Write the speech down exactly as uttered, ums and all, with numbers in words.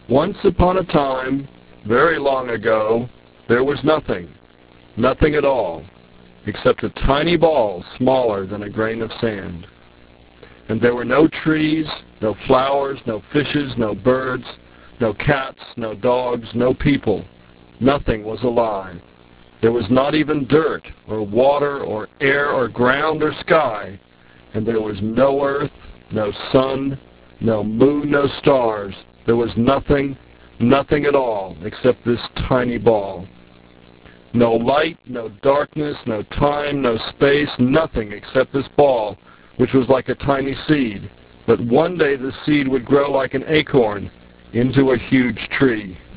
Once upon a time, very long ago, there was nothing, nothing at all, except a tiny ball smaller than a grain of sand. And there were no trees, no flowers, no fishes, no birds, no cats, no dogs, no people. Nothing was alive. There was not even dirt, or water, or air, or ground, or sky. And there was no earth, no sun, no moon, no stars. There was nothing, nothing at all, except this tiny ball. No light, no darkness, no time, no space, nothing except this ball, which was like a tiny seed. But one day the seed would grow like an acorn into a huge tree.